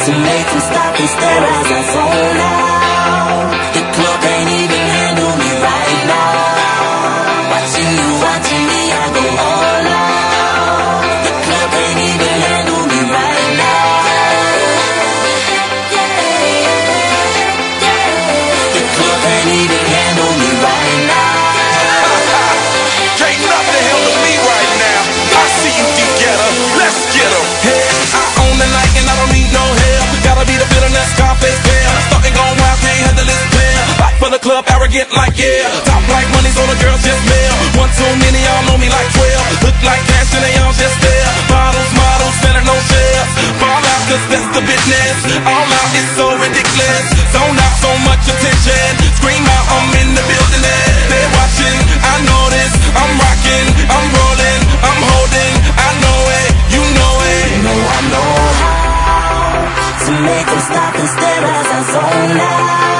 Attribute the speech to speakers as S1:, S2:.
S1: to make them stop and stare as I zone out. The club can't even handle me right now. Watching you, watching me, I go all out. The club can't even handle me right now. The club can't even handle me right now.
S2: Can't nothing handle me right now. I see you together, let's get 'em. Hey, I own the night and I don't need no help. Gotta be the bitterness, Scarface fail. Starting gone wild, can't handle this pair. Back for the club, arrogant like yeah. Top like money, so the girls just mail. One too many, y'all know me like 12. Look like cash and they all just there. Bottles, models, better no shares. Fall out, cause that's the business. All out is so ridiculous. Zone out, so much attention. Scream out, I'm in the building. They're watching, I know this. I'm rocking, I'm rolling, I'm holding. I know it, you know it.
S1: You know I know how to make them stop and stare as I zone out.